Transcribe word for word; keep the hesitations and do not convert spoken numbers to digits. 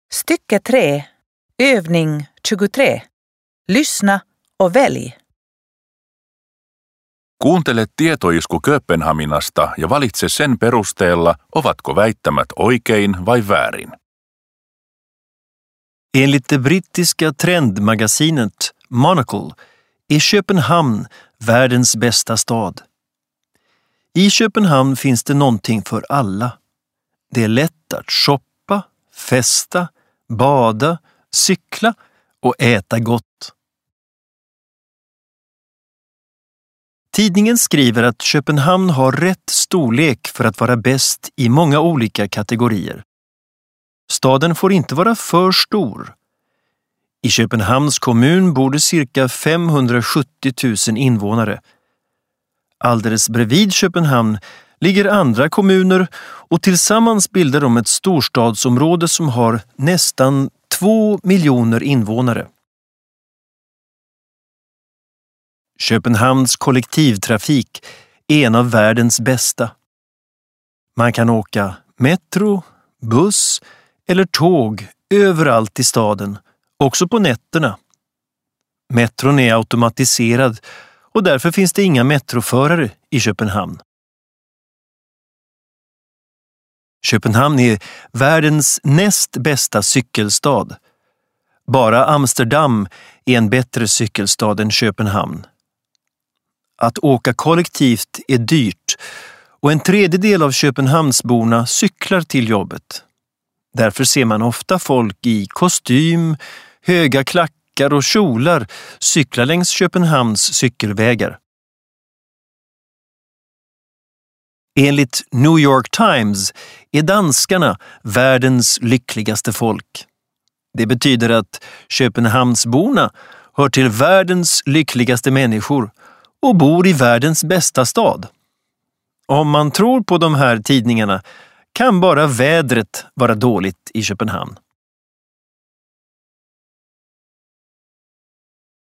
Stycke tre, övning tjugotre. Lyssna och välj. Kuuntele tietoisku Kööpenhaminasta ja valitse sen perusteella, ovatko väittämät oikein vai väärin. Enligt det brittiska trendmagasinet Monocle är Köpenhamn världens bästa stad. I Köpenhamn finns det någonting för alla. Det är lätt att shoppa, festa, bada, cykla och äta gott. Tidningen skriver att Köpenhamn har rätt storlek för att vara bäst i många olika kategorier. Staden får inte vara för stor. I Köpenhamns kommun bor det cirka femhundrasjuttio tusen invånare. Alldeles bredvid Köpenhamn ligger andra kommuner och tillsammans bildar de ett storstadsområde som har nästan två miljoner invånare. Köpenhamns kollektivtrafik är en av världens bästa. Man kan åka metro, buss eller tåg överallt i staden, också på nätterna. Metron är automatiserad och därför finns det inga metroförare i Köpenhamn. Köpenhamn är världens näst bästa cykelstad. Bara Amsterdam är en bättre cykelstad än Köpenhamn. Att åka kollektivt är dyrt och en tredjedel av Köpenhamnsborna cyklar till jobbet. Därför ser man ofta folk i kostym, höga klackar och kjolar cykla längs Köpenhamns cykelvägar. Enligt New York Times är danskarna världens lyckligaste folk. Det betyder att Köpenhamnsborna hör till världens lyckligaste människor och bor i världens bästa stad. Om man tror på de här tidningarna kan bara vädret vara dåligt i Köpenhamn.